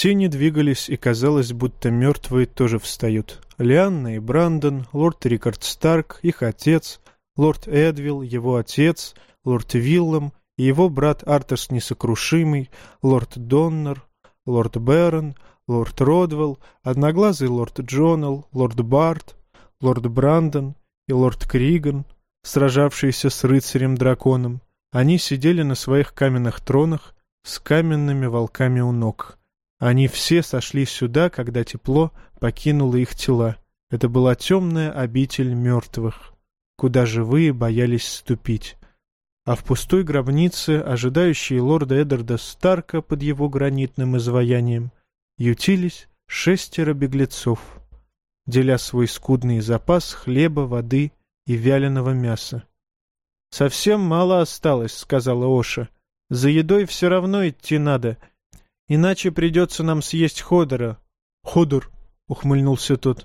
Тени двигались, и казалось, будто мертвые тоже встают. Лианна и Брандон, лорд Рикард Старк, их отец, лорд Эдвилл, его отец, лорд Виллам и его брат Артас Несокрушимый, лорд Доннер, лорд Бэрон, лорд Родвелл, одноглазый лорд Джонал, лорд Барт, лорд Брандон и лорд Криган, сражавшиеся с рыцарем-драконом. Они сидели на своих каменных тронах с каменными волками у ног. Они все сошли сюда, когда тепло покинуло их тела. Это была темная обитель мертвых, куда живые боялись ступить. А в пустой гробнице, ожидающей лорда Эддарда Старка под его гранитным изваянием, ютились 6 беглецов, деля свой скудный запас хлеба, воды и вяленого мяса. «Совсем мало осталось», — сказала Оша. «За едой все равно идти надо, иначе придется нам съесть Ходора». «Ходор», — ухмыльнулся тот.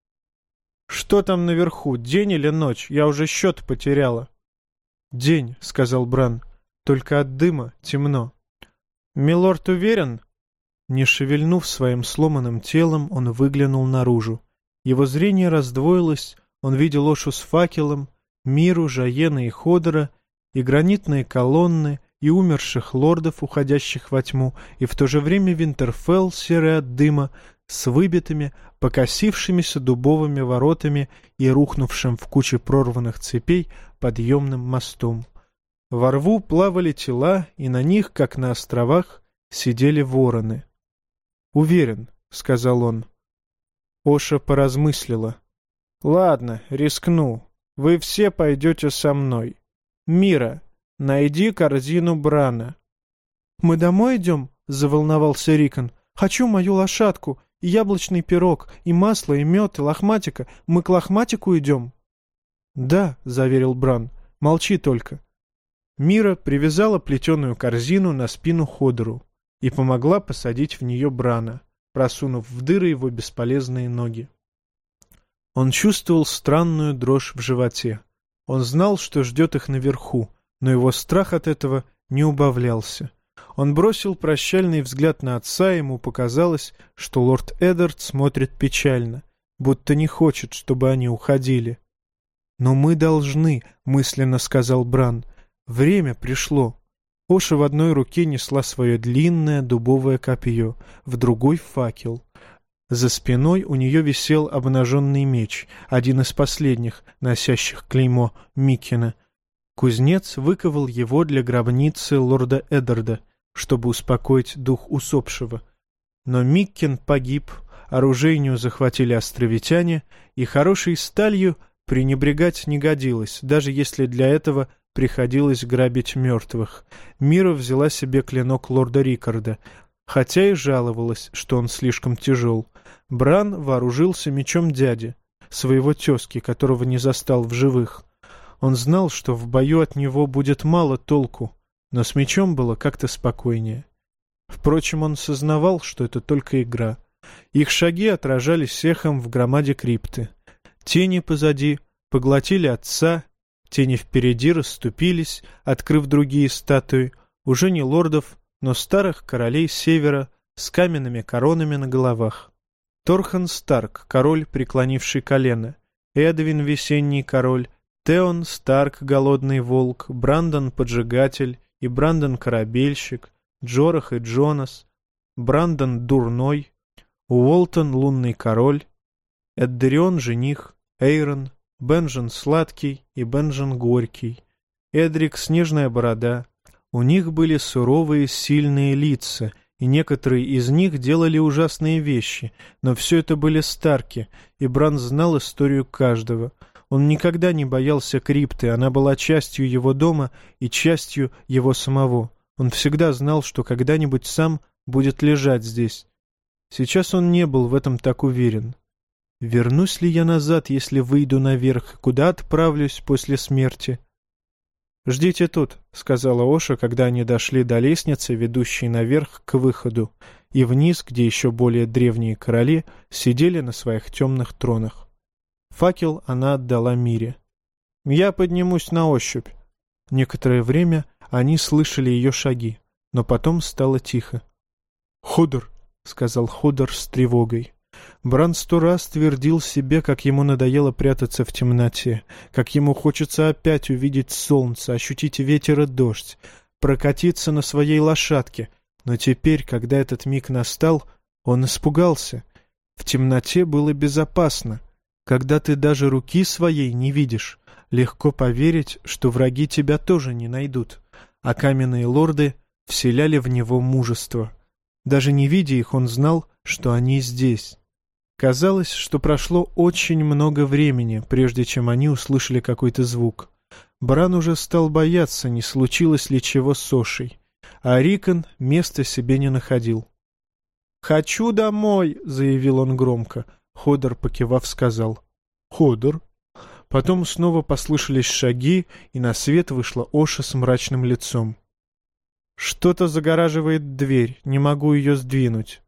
«Что там наверху, день или ночь? Я уже счет потеряла». «День», — сказал Бран, — «только от дыма темно». «Милорд уверен?» Не шевельнув своим сломанным телом, он выглянул наружу. Его зрение раздвоилось, он видел Ошу с факелом, Миру, Жаена и Ходора, и гранитные колонны, и умерших лордов, уходящих во тьму, и в то же время Винтерфелл, серый от дыма, с выбитыми, покосившимися дубовыми воротами и рухнувшим в куче прорванных цепей подъемным мостом. Во рву плавали тела, и на них, как на островах, сидели вороны. «Уверен», — сказал он. Оша поразмыслила. «Ладно, рискну. Вы все пойдете со мной. Мира, найди корзину Брана». «Мы домой идем?» — заволновался Рикон. «Хочу мою лошадку, и яблочный пирог, и масло, и мед, и лохматика. Мы к лохматику идем?» «Да», — заверил Бран. «Молчи только». Мира привязала плетеную корзину на спину Ходору и помогла посадить в нее Брана, просунув в дыры его бесполезные ноги. Он чувствовал странную дрожь в животе. Он знал, что ждет их наверху, но его страх от этого не убавлялся. Он бросил прощальный взгляд на отца, и ему показалось, что лорд Эддард смотрит печально, будто не хочет, чтобы они уходили. «Но мы должны», — мысленно сказал Бран. «Время пришло». Оша в одной руке несла свое длинное дубовое копье, в другой — факел. За спиной у нее висел обнаженный меч, один из последних, носящих клеймо Миккена. Кузнец выковал его для гробницы лорда Эддарда, чтобы успокоить дух усопшего. Но Миккен погиб, оружейню захватили островитяне, и хорошей сталью пренебрегать не годилось, даже если для этого приходилось грабить мертвых. Мира взяла себе клинок лорда Рикарда, хотя и жаловалась, что он слишком тяжел. Бран вооружился мечом дяди, своего тезки, которого не застал в живых. Он знал, что в бою от него будет мало толку, но с мечом было как-то спокойнее. Впрочем, он сознавал, что это только игра. Их шаги отражались эхом в громаде крипты. Тени позади поглотили отца, тени впереди расступились, открыв другие статуи, уже не лордов, но старых королей севера с каменными коронами на головах. Торхан Старк, король, преклонивший колено, Эдвин, весенний король, Теон Старк, голодный волк, Брандон, поджигатель, и Брандон, корабельщик, Джорах и Джонас, Брандон, дурной, Уолтон, лунный король, Эддерион, жених, Эйрон, Бенжен, сладкий, и Бенжен, горький, Эдрик, снежная борода. У них были суровые, сильные лица, и некоторые из них делали ужасные вещи, но все это были Старки, и Бран знал историю каждого. Он никогда не боялся крипты, она была частью его дома и частью его самого. Он всегда знал, что когда-нибудь сам будет лежать здесь. Сейчас он не был в этом так уверен. «Вернусь ли я назад, если выйду наверх? Куда отправлюсь после смерти?» «Ждите тут», — сказала Оша, когда они дошли до лестницы, ведущей наверх к выходу, и вниз, где еще более древние короли сидели на своих темных тронах. Факел она отдала Мире. «Я поднимусь на ощупь». Некоторое время они слышали ее шаги, но потом стало тихо. «Ходор», сказал Ходор с тревогой. Бран 100 раз твердил себе, как ему надоело прятаться в темноте, как ему хочется опять увидеть солнце, ощутить ветер и дождь, прокатиться на своей лошадке. Но теперь, когда этот миг настал, он испугался. В темноте было безопасно. Когда ты даже руки своей не видишь, легко поверить, что враги тебя тоже не найдут, а каменные лорды вселяли в него мужество. Даже не видя их, он знал, что они здесь. Казалось, что прошло очень много времени, прежде чем они услышали какой-то звук. Бран уже стал бояться, не случилось ли чего с Ошей, а Рикон места себе не находил. «Хочу домой!» — заявил он громко. Ходор, покивав, сказал: «Ходор». Потом снова послышались шаги, и на свет вышла Оша с мрачным лицом. «Что-то загораживает дверь, не могу ее сдвинуть».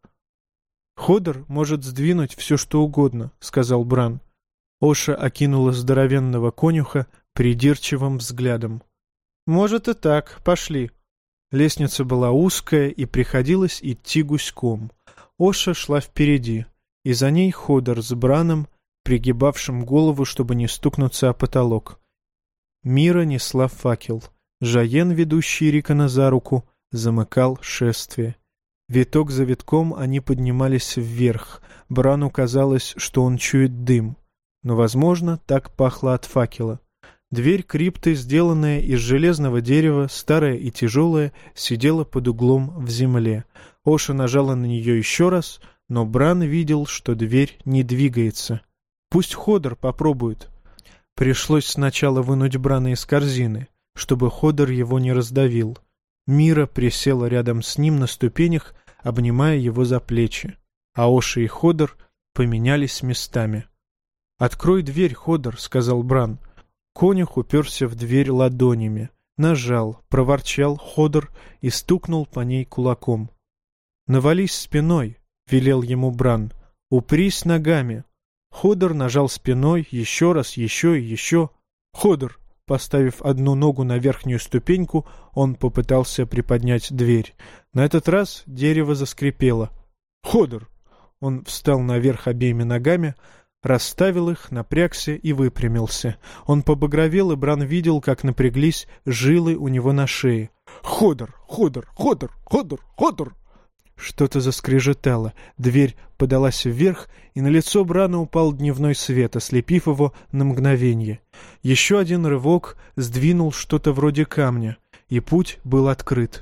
«Ходор может сдвинуть все, что угодно», — сказал Бран. Оша окинула здоровенного конюха придирчивым взглядом. «Может и так, пошли». Лестница была узкая, и приходилось идти гуськом. Оша шла впереди, и за ней Ходор с Браном, пригибавшим голову, чтобы не стукнуться о потолок. Мира несла факел. Жаен, ведущий Рикона за руку, замыкал шествие. Виток за витком они поднимались вверх. Брану казалось, что он чует дым. Но, возможно, так пахло от факела. Дверь крипты, сделанная из железного дерева, старая и тяжелая, сидела под углом в земле. Оша нажала на нее еще раз, но Бран видел, что дверь не двигается. «Пусть Ходор попробует». Пришлось сначала вынуть Брана из корзины, чтобы Ходор его не раздавил. Мира присела рядом с ним на ступенях, обнимая его за плечи, а Оша и Ходор поменялись местами. «Открой дверь, Ходор», — сказал Бран. Конюх уперся в дверь ладонями, нажал, проворчал Ходор и стукнул по ней кулаком. «Навались спиной», — велел ему Бран. «Упрись ногами». Ходор нажал спиной, еще раз, еще и еще. «Ходор!» Поставив одну ногу на верхнюю ступеньку, он попытался приподнять дверь. На этот раз дерево заскрипело. «Ходор!» Он встал наверх обеими ногами, расставил их, напрягся и выпрямился. Он побагровел, и Бран видел, как напряглись жилы у него на шее. «Ходор! Ходор! Ходор! Ходор! Ходор!» Что-то заскрежетало, дверь подалась вверх, и на лицо Брана упал дневной свет, ослепив его на мгновение. Еще один рывок сдвинул что-то вроде камня, и путь был открыт.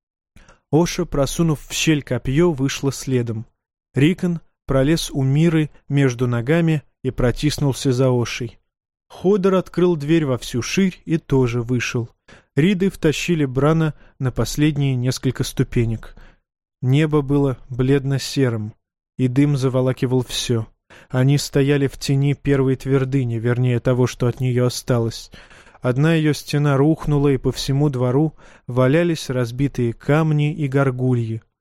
Оша, просунув в щель копье, вышла следом. Рикон пролез у Миры между ногами и протиснулся за Ошей. Ходор открыл дверь во всю ширь и тоже вышел. Риды втащили Брана на последние несколько ступенек. Небо было бледно-серым, и дым заволакивал все. Они стояли в тени первой твердыни, вернее того, что от нее осталось. Одна ее стена рухнула, и по всему двору валялись разбитые камни и горгульи.